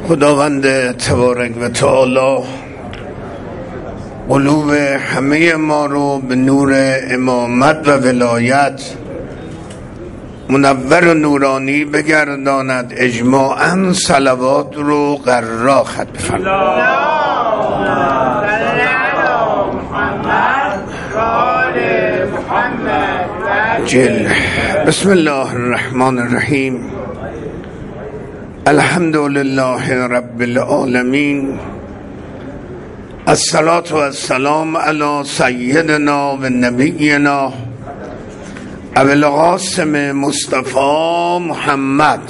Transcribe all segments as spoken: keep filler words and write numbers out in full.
خداوند تبارک و تعالی قلوب همه ما رو به نور امامت و ولایت منور و نورانی بگرداند. اجماعاً صلوات رو قرار خط بفرمایید. جل. بسم الله الرحمن الرحیم. الحمد لله رب العالمین. الصلاة و السلام علی سیدنا و نبینا ابو القاسم مصطفی محمد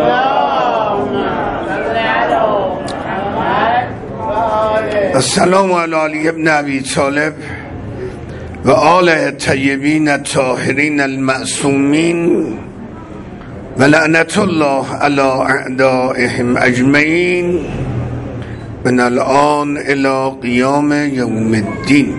السلام علی علی ابن ابی طالب و آل الطیبین الطاهرین المعصومین و لعنت الله علی اعدائهم اجمعین من الان الی قیام یوم الدین.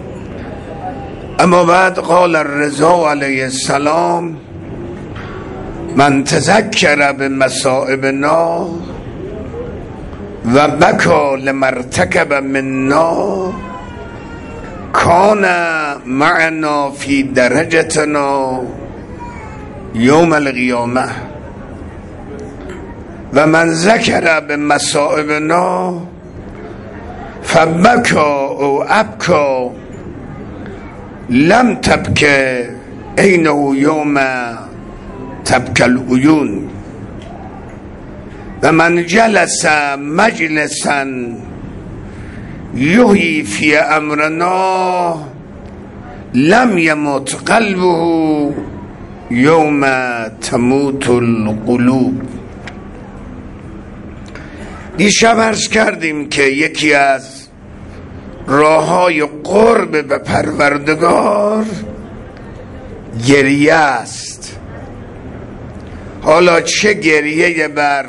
اما بعد قال الرضا علیه السلام من تذکر بمصائبنا و بکا لمرتکب منا کان معنا فی درجتنا یوم القیامه و من ذکر بمصائبنا فبکا او ابکا لم تبکه عینه یوم تبکى العیون و من جلس مجلسا یحیی فی امرنا لم یمت قلبه یوم تموت القلوب. دیشب عرض کردیم که یکی از راههای قرب به پروردگار گریه است. حالا چه گریه بر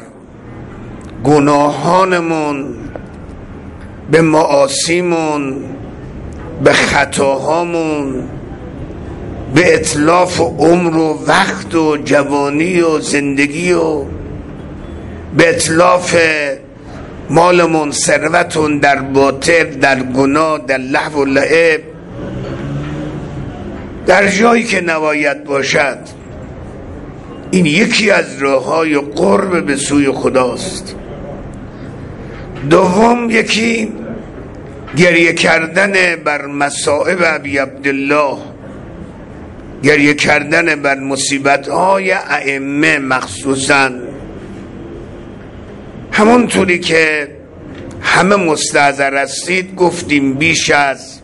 گناهانمون، به معاصیمون، به خطاهامون، به اتلاف عمر و وقت و جوانی و زندگی و به اتلاف مالمون، ثروتون در باطل، در گناه، در لهو و لعب، در جایی که نباید باشد. این یکی از راههای قرب به سوی خداست. دوم، یکی گریه کردن بر مصائب ابی عبدالله، گریه کردن بر مصیبت‌های ائمه مخصوصاً. همونطوری که همه مستحضر هستید گفتیم بیش از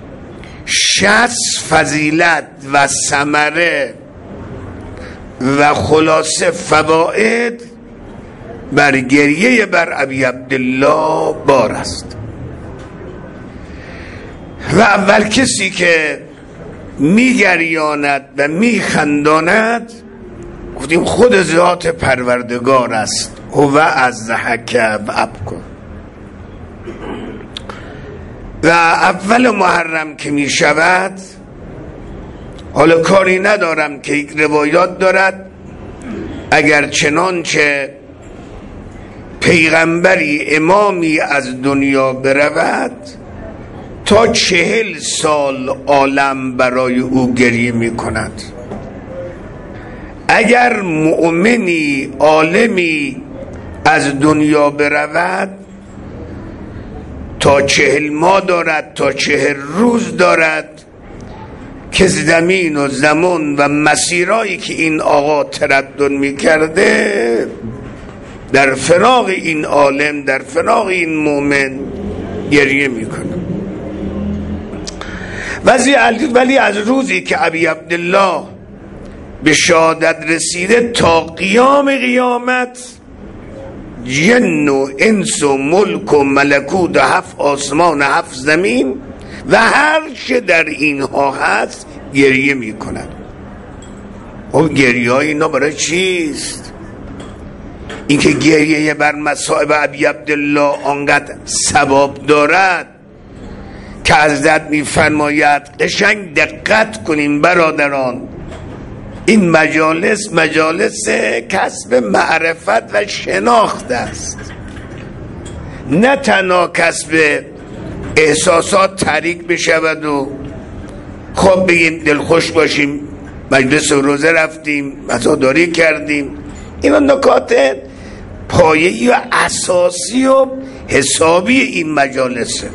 شصت فضیلت و ثمره و خلاصه فواید بر گریه بر ابی عبدالله بار است. و اول کسی که میگریاند و میخنداند گفتیم خود ذات پروردگار است. هو از حک و ابکر. و اول محرم که می شود، حالا کاری ندارم که یک روایات دارد اگر چنانچه پیغمبری امامی از دنیا برود تا چهل سال عالم برای او گریه می کند. اگر مؤمنی عالمی از دنیا برود تا چهل ماه دارد، تا چهل روز دارد که زمین و زمان و مسیرهایی که این آقا تردد می کرده در فراق این عالم، در فراق این مؤمن گریه می کنه. ولی از روزی که ابی عبدالله به شهادت رسیده تا قیام قیامت، جن و انس و ملک و ملکوت و هفت آسمان و هفت زمین و هر چه در اینها هست گریه می کند. خب گریه های اینا برای چیست؟ اینکه گریه بر مصائب ابی عبدالله آنقدر ثواب دارد که حضرت می فرماید قشنگ دقت کنیم برادران، این مجالس مجالس کسب معرفت و شناخت است. نه تنها کسب احساسات تحریک بشود و خب بگیم دلخوش باشیم مجلس روزه رفتیم عزاداری کردیم. اینا نکات پایه‌ای و اساسی و حسابی این مجالسه.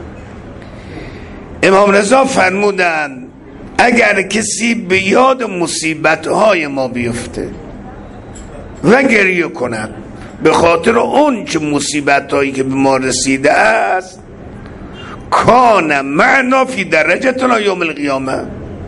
امام رضا فرمودند اگر کسی به یاد مصیبت‌های ما بیفته و گریه کند به خاطر اون چه مصیبت‌هایی که به ما رسیده است، کان معنا فی درجتنا یوم القیامه،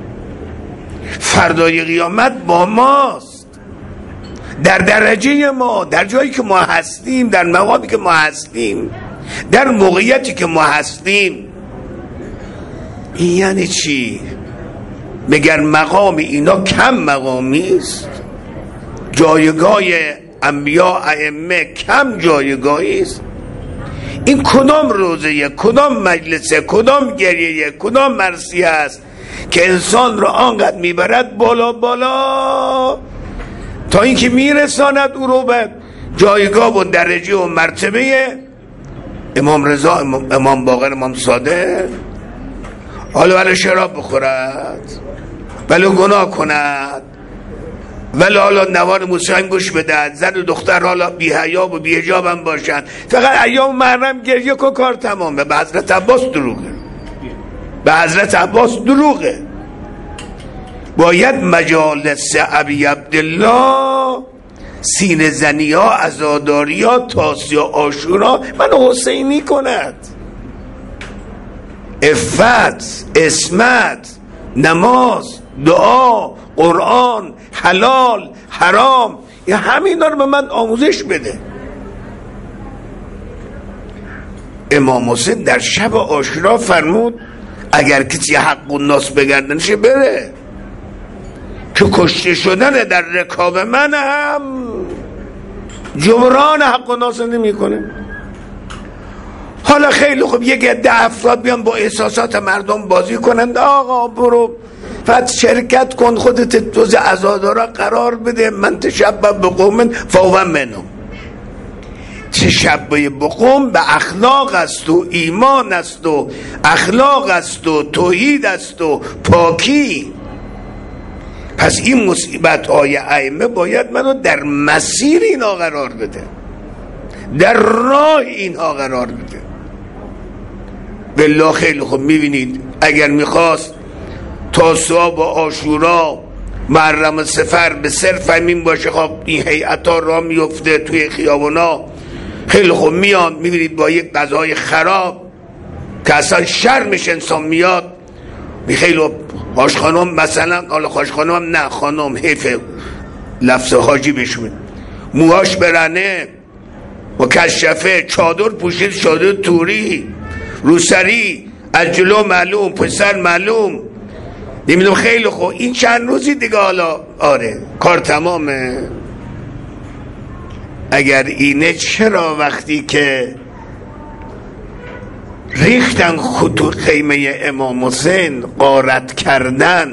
فردای قیامت با ماست، در درجه ما، در جایی که ما هستیم، در مقامی که ما هستیم، در موقعیتی که ما هستیم. این یعنی چی؟ مگر مقام اینا کم مقامی است؟ جایگاه انبیا ائمه کم جایگاهی است؟ این کدام روزه، کدام مجلسه، کدام گریه، کدام مرثیه است که انسان را آنقدر میبرد بالا بالا تا اینکه میرساند او رو به جایگاه و درجه و مرتبه امام رضا، امام باقر، امام صادق. حالا ولی شراب بخورد، ولی گناه کند، ولی حالا نوار موسیقی گوش بدهد، زن و دختر حالا بی حیا و بی حجاب هم باشن، فقط ایام محرم گریه کن کار تمامه. به حضرت عباس دروغه، به حضرت عباس دروغه. باید مجالس ابی عبدالله، سینه زنی ها، عزاداری ها، تاسیا، عاشورا من حسینی کند. عفت، عصمت، نماز، دعا، قرآن، حلال، حرام، این همینا رو به من آموزش بده. امام حسین در شب عاشورا فرمود اگر کسی حق الناس بگردنشه بره، که کشته شدن در رکاب من هم جبران حق الناس نمی کنه. حالا خیلی خوب یک عده افراد بیان با احساسات مردم بازی کنند، آقا برو فقط شرکت کن، خودت جز عزادارا قرار بده، من تشبه بقوم فهو منهم. تشبه بقوم به اخلاق است و ایمان است و اخلاق است و توحید است و پاکی. پس این مصیبت های ائمه باید منو در مسیر اینها قرار بده، در راه اینها قرار بده. بالله خیلی خوب میبینید اگر میخواست تاسوعا و عاشورا محرم سفر به صرف همین باشه، خب این هیئت ها را میفته توی خیابونا، خیلی خوب میان میبینید با یک غذای خراب که اصلا شرمش انسان میاد، خیلی هاش خانم مثلا، حالا هاش خانم هم نه، خانم حیف لفظ حاجی بشون، موهاش برنه و کشفه، چادر پوشید، چادر توری، روسری، از جلو معلوم، پسر معلوم، نمیدونم. خیلی خوب این چند روزی دیگه حالا آره کار تمامه. اگر اینه چرا وقتی که ریختن خطوط خیمه امام حسین، غارت کردن،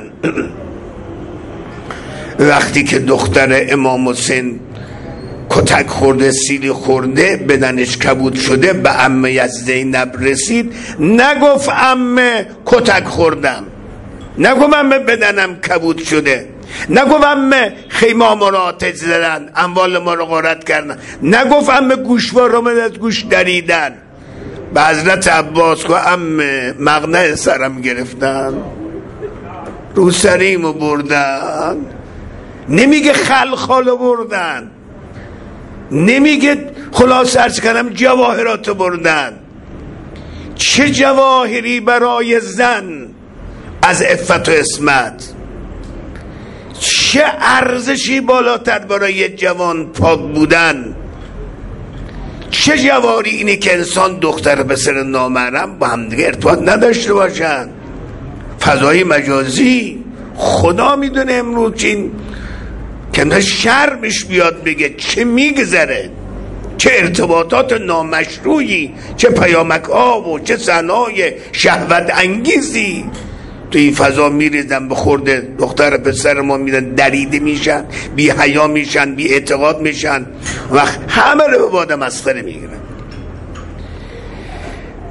وقتی که دختر امام حسین کتک خورده، سیلی خورده، بدنش کبود شده، به عمه از زینب رسید، نگفت عمه کتک خوردم، نگفت عمه بدنم کبود شده، نگفت عمه خیمه ما رو آتش زدن، اموال ما رو غارت کردن، نگفت عمه گوشوار رو من از گوش دریدن. به حضرت عباس که عمه مقنع سرم گرفتن، رو سریمو بردن، نمیگه خلخالو بردن، نمیگه خلاص عرض کردم جواهراتو بردن. چه جواهری برای زن از عفت و عصمت، چه ارزشی بالاتر برای جوان پاک بودن، چه جواری اینه که انسان دختر پسر نامحرم با هم دیگه ارتباط نداشته باشن. فضای مجازی خدا میدونه امروز چین که شرمش بیاد بگه چه میگذره، چه ارتباطات نامشروعی، چه پیامک ها و چه صحنه‌های شهوت انگیزی تو این فضا میریزن به خورده دختر پسر ما، میرن دریده میشن، بی حیا میشن، بی اعتقاد میشن، وقت همه رو به باد مسخره میگیرن.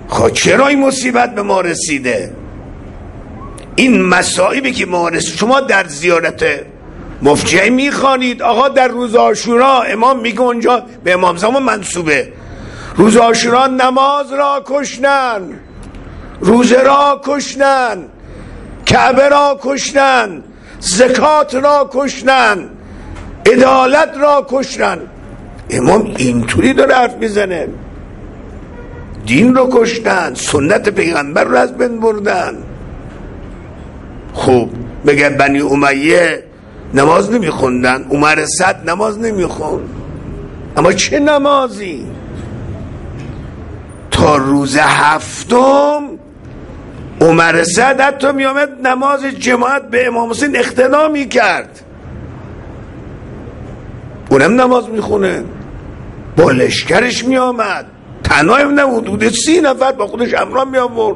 خب چرا این مصیبت به ما رسیده؟ این مصائبی که ما رسید. شما در زیارت مفجعی میخوانید آقا در روز عاشورا امام میگه اونجا به امام زمان منصوبه، روز عاشورا نماز را کشتن، روزه را کشتن، کعبه را کشتن، زکات را کشتن، عدالت را کشتن. امام اینطوری داره حرف میزنه، دین رو کشتن، سنت پیغمبر رو از بین بردن. خب بگه بنی امیه نماز نمیخوندن، عمر صد نماز نمیخوند، اما چه نمازی؟ تا روز هفتم عمر صد حتی میامد نماز جماعت به امام حسین اقتدا میکرد، اونم نماز میخونه، با لشکرش میامد، تنها نبود، حدود سی نفر با خودش همراه میآورد.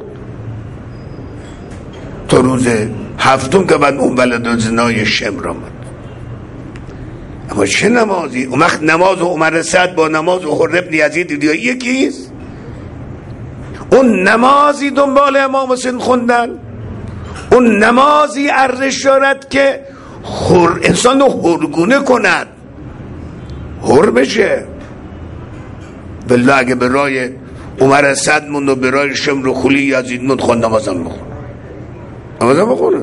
تا روز هفتم که بعد اون ولد زنای شمر آمد. اما چه نمازی؟ اون وقت نماز عمر صد با نماز حر ابن یزید یکیست؟ اون نمازی دنبال امام حسین خوندن، اون نمازی ارزش دارد که حر انسان رو حرگونه کند، حر بشه. بالله اگه به رای عمر صد موند و به رای شمر و خولی یزید موند خود نمازم بخون، نمازم بخونه.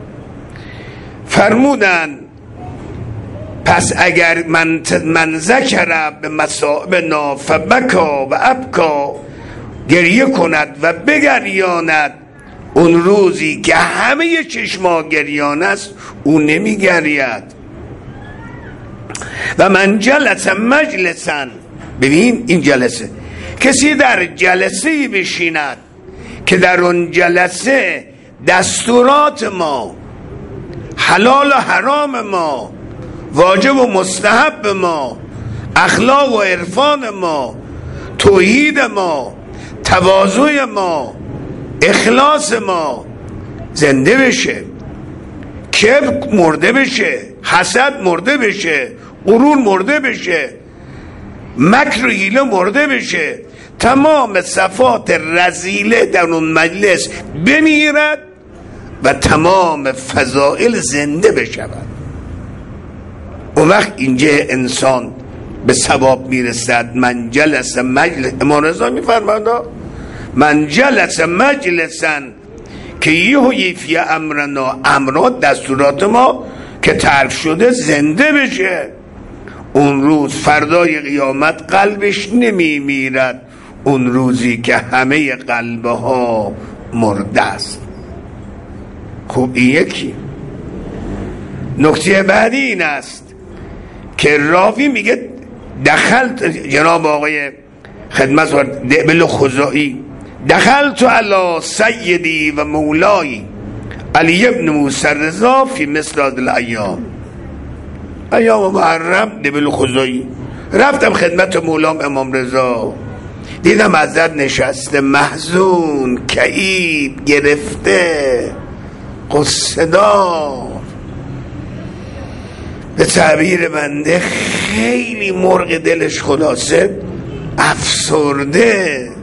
فرمودن پس اگر من من ذکر به مصائبنا فبکا و ابکا، گریه کند و بگریاند اون روزی که همه چشما گریان است او نمی گرید. و من جلس مجلسا، ببین این جلسه، کسی در جلسه بشیند که در اون جلسه دستورات ما، حلال و حرام ما، واجب و مستحب ما، اخلاق و عرفان ما، توحید ما، تواضع ما، اخلاص ما زنده بشه، کبر مرده بشه، حسد مرده بشه، غرور مرده بشه، مکر و حیله مرده بشه، تمام صفات رذیله در اون مجلس بمیرد و تمام فضائل زنده بشود. اون وقت اینجا انسان به ثواب میرسد. من جلس مجلس، امام رضا میفرماید من جلس مجلسا که یحیی فی امرنا، امرنا دستورات ما که ترک شده زنده بشه، اون روز فردای قیامت قلبش نمی میرد، اون روزی که همه قلبها مرده است. خوب این یکی. نکته بعدی این است که راوی میگه دخلت، جناب آقای خدمت دعبل خزائی، دخلت علی سیدی و مولای علی ابن موسی رضا فی مثل هذه الایام، ایام محرم دعبل خزائی، رفتم خدمت مولام امام رضا، دیدم حضرت نشسته محزون، کئیب، گرفته، قصه دار، به تعبیر بنده خیلی مرغ دلش خلاصه افسرده.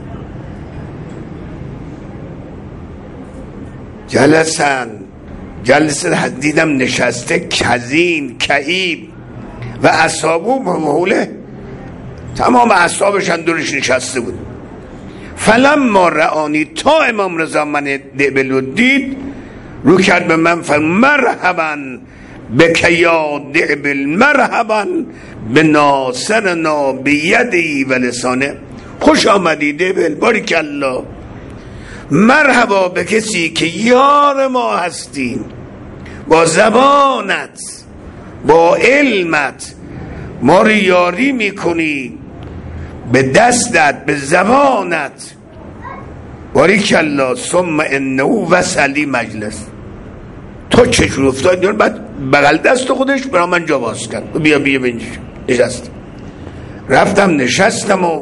جلسن جلسه دیدم نشسته کزین، کئیب و اصحابو مهوله، تمام اصحابشان دورش نشسته بود. فلما رآنی، تا امام رضا من دعبلو دید، رو کرد به من، فرمود مرحبا بک یا دعبل، مرحبا به ناصرنا بیدی و لسانه، خوش آمدی دعبل، باریکالله، مرحبا به کسی که یار ما هستی، با زبانت، با علمت ما رو یاری میکنی، به دستت، به زبانت، باریکالله. ثم انه وصلی مجلس، تو چشور افتاد، بعد بغل دست خودش برای من جا باز کرد، بیا بیا بینجا نشست. رفتم نشستم و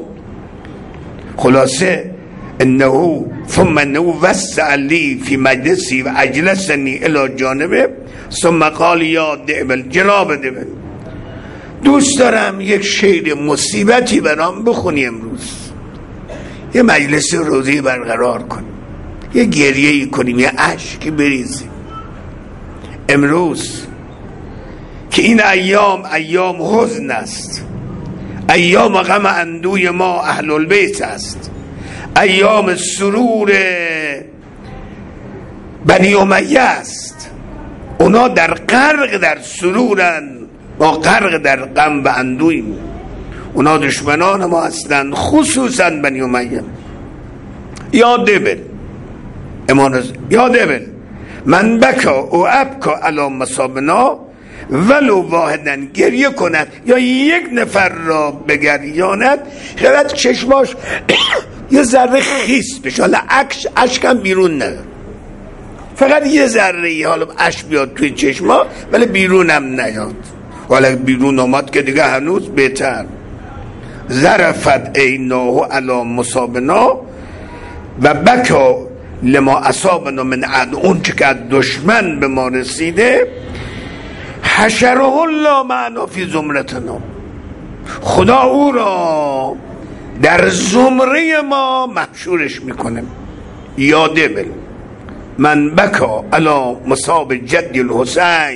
خلاصه انه ثم انه وصلی فی مجلسی و اجلسنی الی جانبه ثم قال یا دعبل، جناب دعبل دوست دارم یک شعر مصیبتی برام بخونی امروز. یه مجلس روزی برقرار کنیم، یه گریه ای کنیم، یه اشکی بریزیم. امروز که این ایام ایام حزن است، ایام غم اندوی ما اهل البیت است، ایام سرور بنی امیه است. اونا در غرق در سرورن، ما غرق در غم و اندویم. اونا دشمنان ما هستند، خصوصا بنی امیه. یاد بل امان یاد بل من بکا او ابکا علی مصابنا ولو واحدن، گریه کند یا یک نفر را بگریاند، خیلی چشماش یه ذره خیس بشه، حالا اشکم بیرون نه، فقط یه ذره حالا اشک بیاد توی چشما ولی بیرونم نیاد. حالا بیرون آمد که دیگه هنوز بهتر. ظرفت عیناه علی مصابنا و بکا لما اصابنا من عد، اون چه که دشمن به ما رسیده، حشره الله معنا فی زمرتنا، خدا او را در زمره ما محشورش میکنه. یاده بل من بکا علی مصاب جد الحسین،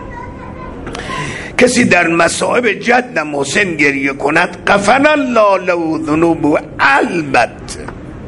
کسی در مصائب جدم حسین گریه کند، غفر الله له ذنوبه، البته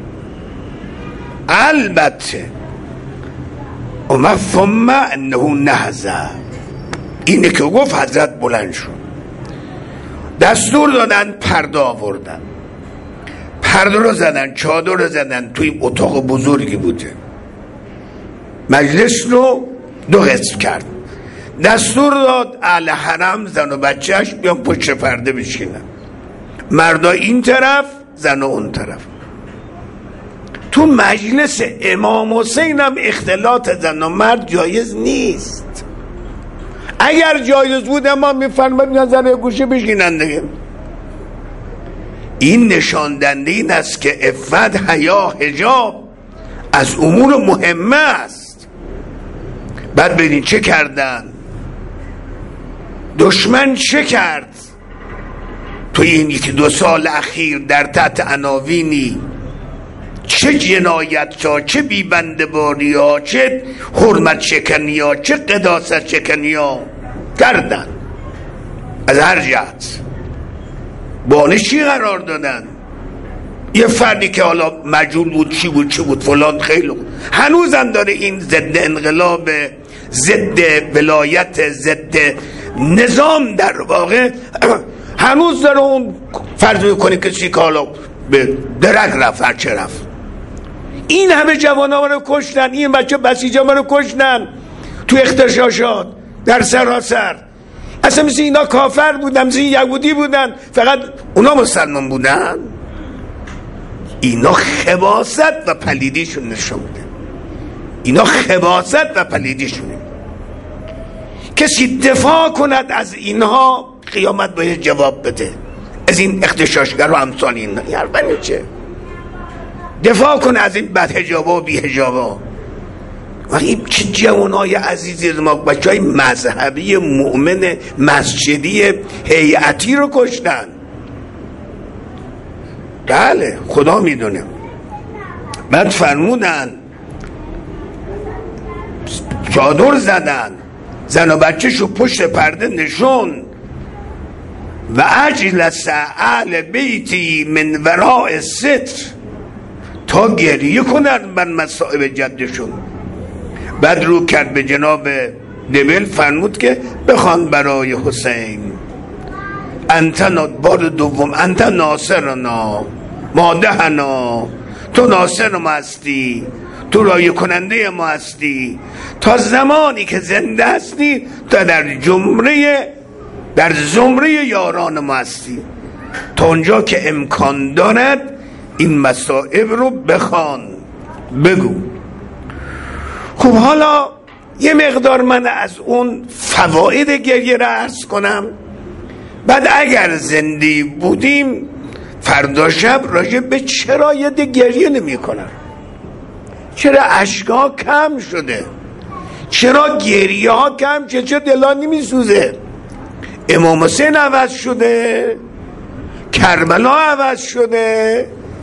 البته اما ثم انه نهزه، اینه که گفت حضرت بلند شد، دستور دادن، پرده آوردن، پرده رو زدن، چادر رو زدن، توی اتاق بزرگی بوده، مجلس رو دو قسم کرد، دستور داد اهل حرم زن و بچهش بیان پشت پرده بشینن، مردا این طرف، زن اون طرف. تو مجلس امام حسین هم اختلاط زن و مرد جایز نیست. اگر جایز بود اما میفرماد میان زن گوشه بشینن دیگه. این نشاندنده این است که عفت، حیا، حجاب از امور مهمه است. بعد ببینید چه کردن، دشمن چه کرد تو این یکی دو سال اخیر در تحت عناوینی، چه جنایت ها، چه بیبندباری ها، چه حرمت شکنی ها، چه قداست شکنی ها کردن، از هر جهت بانشی قرار دادن. یه فردی که حالا مجهول بود چی بود چی بود فلان، خیلی هنوزم داره این ضد انقلاب، ضد ولایت، ضد نظام در واقع هنوز داره اون فرض میکنه کسی که حالا به درک رفت، هر چه رفت. این همه جوان ها رو کشتن، این بچه بسیجا رو کشتن تو اختشاشات در سراسر. اصلا مثل اینا کافر بودن، مثل یهودی بودن، فقط اونا مسلمان بودن. اینا خباثت و پلیدیشون نشون میده، اینا خباثت و پلیدیشونه. کسی دفاع کند از اینها قیامت باید جواب بده، از این اختشاشگر و امثال اینا. یعنی چه دفاع کنه از این بد حجابا و بی حجابا. ولی چه جوانای عزیزی از ما، بچه های مذهبی مؤمن مسجدی هیئتی رو کشتن. بله خدا میدونه. بعد فرمودن چادر زدن، زن و بچه شو پشت پرده نشون، و اجلس اهل بیتی من وراء ستر، تا گریه کنن بر مصائب جدشون. بعد رو کرد به جناب دبل، فرمود که بخوان برای حسین، انت بار دوم، انت ناصرنا مادهنا، تو ناصر ما هستی، تو رای کننده ما هستی، تا زمانی که زنده هستی تا در جمره در زمره یاران ما هستی، تا اونجا که امکان دارد این مصائب رو بخوان، بگو. خب حالا یه مقدار من از اون فواید گریه را عرض کنم، بعد اگر زنده بودیم فردا شب راجع به چرا یه گریه نمی کنن، چرا اشکا کم شده، چرا گریه ها کم شده، چرا دلان نمی سوزه. امام حسین عوض شده، کربلا عوض شده،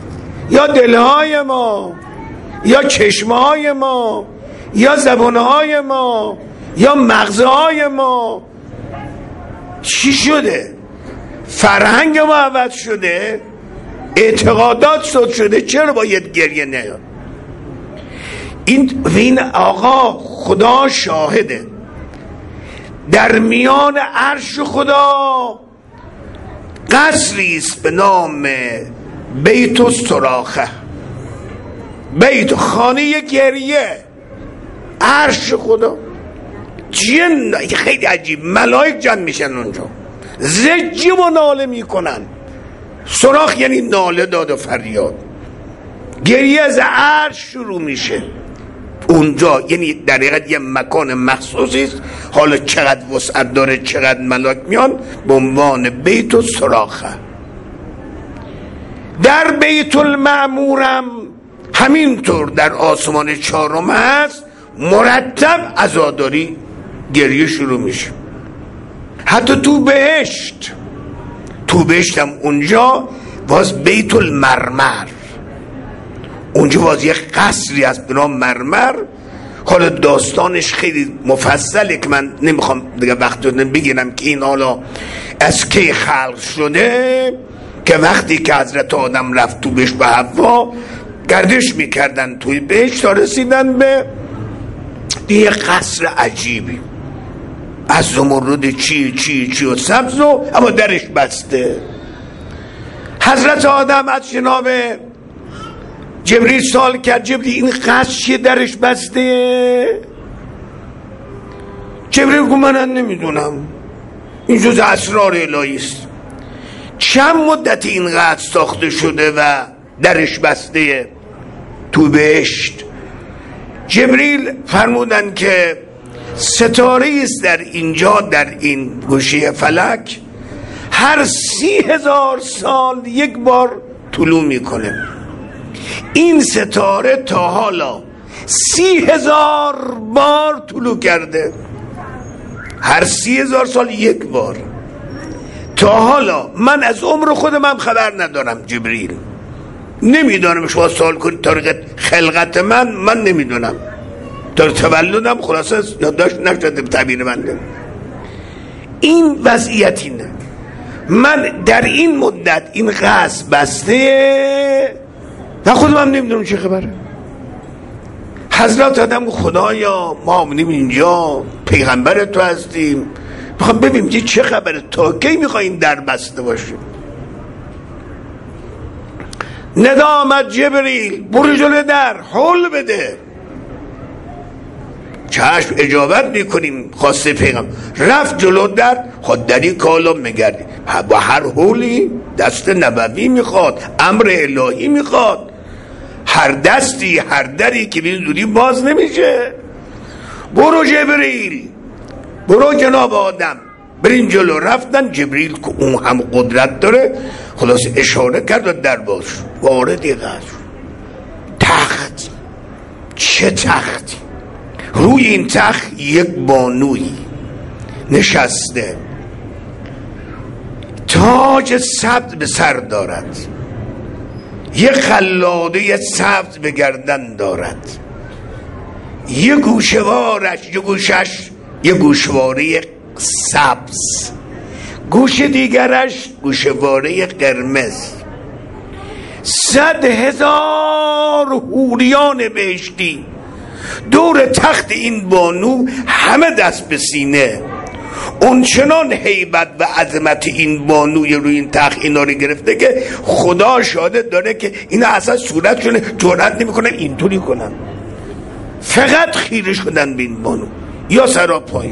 یا دلهای ما یا چشمهای ما یا زبانهای ما یا مغزهای ما چی شده؟ فرهنگ ما عوض شده، اعتقادات سود شده. چرا باید گریه نیاد؟ این این آقا خدا شاهده، در میان عرش خدا قصری است به نام بیت الصراخه، بیت خانه گریه، عرش خدا. جن خیلی عجیب، ملائک جمع میشن اونجا، زجی و ناله میکنن. صراخ یعنی ناله داد و فریاد. گریه از عرش شروع میشه اونجا، یعنی در حقیقت یه مکان مخصوصی است. حالا چقدر وسعت داره، چقدر ملاک میان، به عنوان بیت الصراخه. در بیت المعمورم همینطور در آسمان چهارم هست، مرتب عزاداری گریه شروع میشه. حتی تو بهشت، تو بهشت هم اونجا باز بیت المرمر، اونجا باز یک قصری از به نام مرمر. حالا داستانش خیلی مفصله که من نمیخوام دیگه وقت بگیرم که این حالا از کی خلق شده، که وقتی که حضرت آدم رفت تو بهشت به حوا گردش میکردن توی بهشت تا رسیدن به یه قصر عجیبی از زمرد چی چی چی و سبز و اما درش بسته. حضرت آدم از جناب جبریل سوال کرد، جبریل این قصر چیه درش بسته؟ جبریل گفت من نمیدونم، این جز اسرار الهی است. چند مدت این قصر ساخته شده و درش بسته تو بهشت؟ جبریل فرمودن که ستاره است در اینجا، در این گوشه فلک، هر سی هزار سال یک بار طلوع میکنه. این ستاره تا حالا سی هزار بار طلوع کرده، هر سی هزار سال یک بار. تا حالا من از عمر خودم هم خبر ندارم. جبریل نمیدانم، شما سوال کنید طریق خلقت من، من نمیدونم. تا تولدم خلاصه یادداشت نشده به تعبیر من. این وضعیت اینه. من در این مدت این قصر بسته و خودم هم نمیدونم چه خبره. حضرت آدم خدایا ما همونیم اینجا، پیغمبر تو هستیم، میخوام ببینیم چه خبره، تا کی میخواییم در بسته باشیم؟ ندا آمد جبریل، برو جلو در، حل بده. چشم اجابت میکنیم خواسته پیغمبر. رفت جلو در، خود دری کالا میگردی با هر حولی دست نبوی میخواد، امر الهی میخواد. هر دستی هر دری که بین زودی باز نمیشه. برو جبریل، برو جناب آدم، برین جلو. رفتن. جبریل که اون هم قدرت داره خلاص اشاره کرد و در باز شد. واردی قصر، تخت، چه تختی! روی این تخت یک بانوی نشسته، تاج سبز به سر دارد، یک خلاده سبز به گردن دارد، یک گوشوارش یک گوشش یک گوشواره سبز، گوش دیگرش گوشواره قرمز. صد هزار حوریان بهشتی دور تخت این بانو، همه دست به سینه. اون چنان هیبت و عظمت این بانوی روی این تخت اینا رو گرفته که خدا شاهد داره که اینا اصلا صورتشون جرأت نمیکنن اینطوری کنن، فقط خیره شدن به این بانو یا سرا پایین.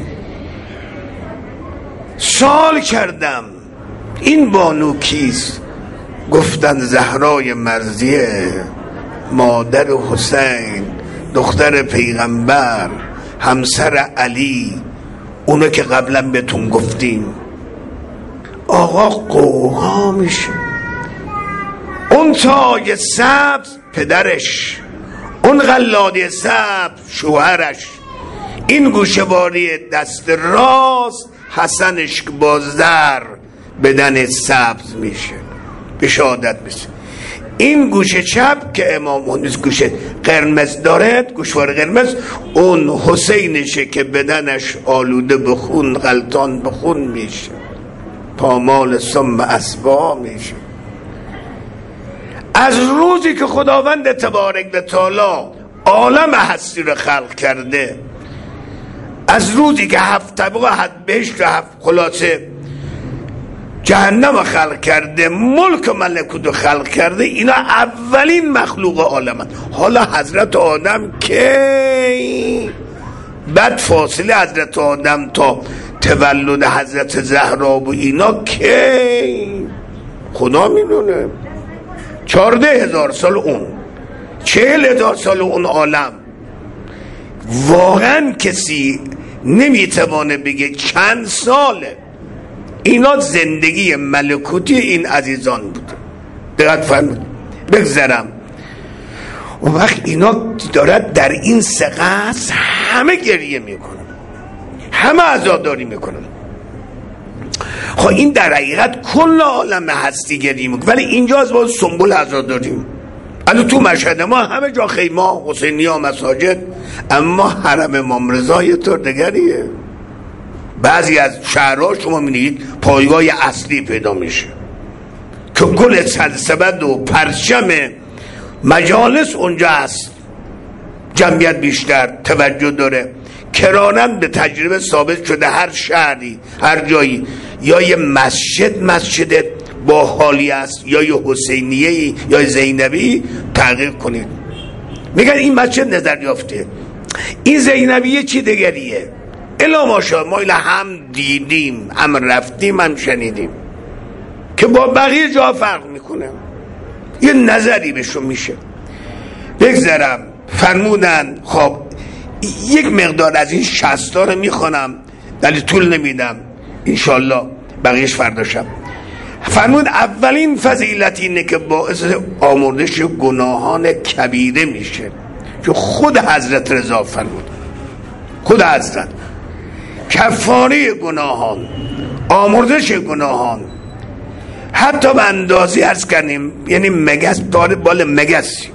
سوال کردم این بانو کیست؟ گفتن زهرای مرضیه، مادر حسین، دختر پیغمبر، همسر علی، اونو که قبلا بهتون گفتیم. آقا قوقا میشه. اون تاج سبز پدرش، اون قلاده سبز شوهرش، این گوشواری دست راست حسنش که با زر بدن سبز میشه، به شهادت میشه. این گوشه چپ که امام اون گوشه قرمز دارد، گوشوار قرمز، اون حسینشه که بدنش آلوده بخون، غلطان بخون میشه، پامال ثم اسبا میشه. از روزی که خداوند تبارک و تعالی عالم هستی رو خلق کرده، از روزی که هفت طبقه هفت بهشت و هفت خلاصه جهنم خلق کرده، ملک و ملکوت خلق کرده، اینا اولین مخلوق عالمن. حالا حضرت آدم کی بعد فاصله حضرت آدم تا تولد حضرت زهرا و اینا کی خدا میدونه. چارده هزار سال اون، چهل هزار سال اون عالم. واقعا کسی نمیتوانه بگه چند ساله. اینا زندگی ملکوتی این عزیزان بود. دقت فرمود. بگذرم اون وقت اینا دارد در این سقط همه گریه میکنن، همه عزاداری میکنن. خب این در حقیقت کل عالم هستی گریه میکنه، ولی اینجا از باز سنبول عزاداریم. الان تو مشهد ما همه جا خیمه حسینی ها مساجد، اما حرم امام رضا یه طور دگریه. بعضی از شهرها شما می‌بینید پایگاه اصلی پیدا میشه که کل سلسبد و پرچم مجالس اونجا هست، جمعیت بیشتر توجه داره. کرانن به تجربه ثابت شده هر شهری هر جایی یا یه مسجد مسجد با حالی است یا یه حسینیه یا زینبی تغییر کنید. میگن این مسجد نظر یافته، این زینبیه چی دگریه. الا ماشاءالله ما هم دیدیم، هم رفتیم، هم شنیدیم که با بقیه جا فرق میکنه. یه نظری بهشون میشه. بگذرم فرمودن خب یک مقدار از این شصتا رو میخونم ولی طول نمیدم، انشالله بقیهش فرداشم. فرمود اولین فضیلت اینه که باعث آمرزش گناهان کبیره میشه، که خود حضرت رضا فرمود، خود حضرت کفاره گناهان، آمرزش گناهان، حتی به اندازی عرض کردیم یعنی مگس داره بال مگسی.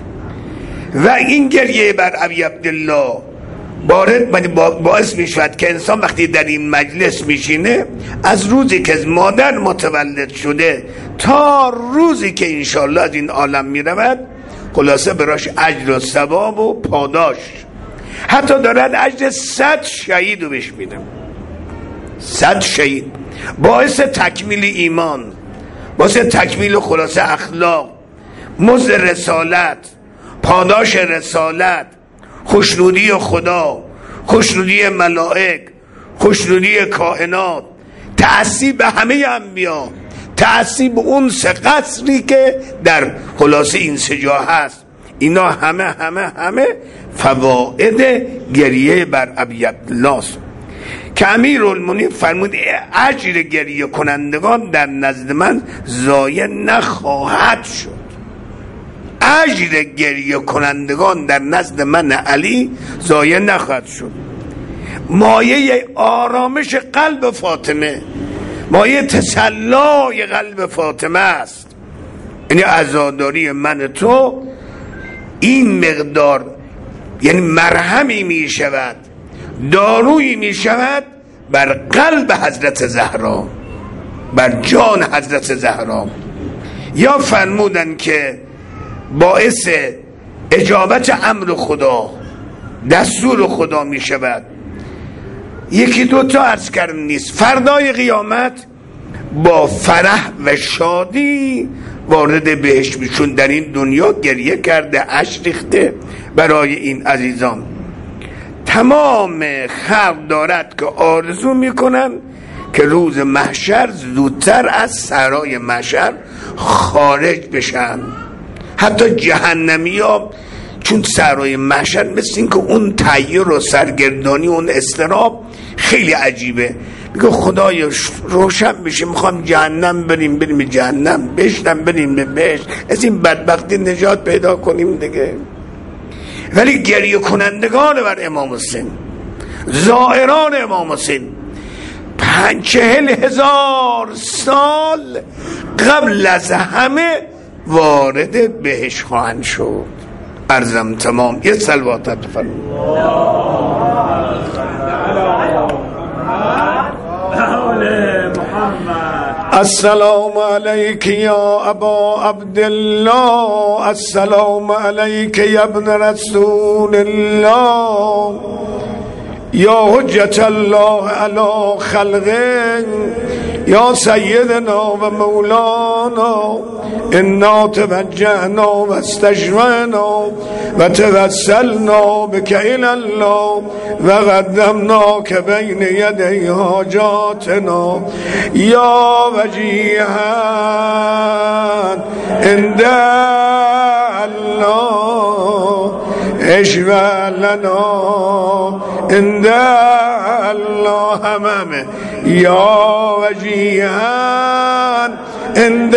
و این گریه بر ابی عبدالله بارد باعث میشود که انسان وقتی در این مجلس میشینه، از روزی که از مادر متولد شده تا روزی که انشالله از این عالم میرود، خلاصه براش اجر و ثواب و پاداش، حتی دارد اجر صد شهید رو بهش میدم. صد شهید باعث تکمیل ایمان، باعث تکمیل خلاصه اخلاق، مزد رسالت، پاداش رسالت، خوشنودی خدا، خوشنودی ملائک، خوشنودی کائنات، تأثیر به همه انبیا، تأثیر به اون سه قصری که در خلاصه این سه جا هست. اینا همه همه همه فواید گریه بر ابی عبدالله است که امیرالمومنین فرمود اجر گریه کنندگان در نزد من ضایع نخواهد شد. اجر گریه کنندگان در نزد من علی ضایع نخواهد شد. مایه آرامش قلب فاطمه، مایه تسلای قلب فاطمه است. یعنی عزاداری من تو این مقدار یعنی مرهمی می شود، دارویی می شود بر قلب حضرت زهرا، بر جان حضرت زهرا. یا فرمودن که باعث اجابت امر خدا، دستور خدا می شود. یکی دوتا عرض کردم نیست، فردای قیامت با فرح و شادی وارد بهشت میشون. در این دنیا گریه کرده، اشک ریخته برای این عزیزان. تمام خلق دارد که آرزو میکنن که روز محشر زودتر از صحرای محشر خارج بشن. حتی جهنمی ها چون صحرای محشر مثل این که اون تغییر و سرگردانی و اون اضطراب خیلی عجیبه. میگه خدای روشن بشه، میخوام جهنم بریم بریم جهنم، بهشتم بریم به بهشت، از این بدبختی نجات پیدا کنیم دیگه. ولی گریه کنندگان بر امام حسین، زائران امام حسین، پنج چهل هزار سال قبل از همه وارد بهش خواهند شد. عرضم تمام. یه صلوات بفرمایید. السلام علیک یا ابا عبدالله، السلام علیک یا ابن رسول الله، یا حجت الله علی خلقه، یا سیدنا و مولانا، انا توجهنا و استشفعنا و توسلنا بک الی الله و قدمناک بین یدی حاجاتنا یا وجیها عند الله اشفع لنا عند الله همه یا وجیها عند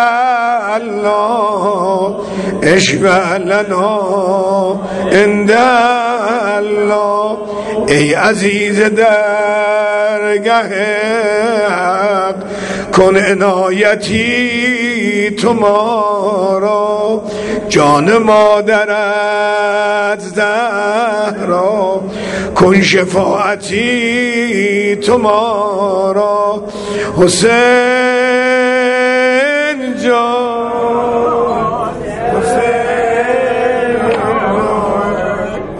الله اشفع لنا عند الله. ای عزیز درگه حق کن عنایتی تو ما را، جان مادرت زهرا کن شفاعتی تو ما را، حسین جان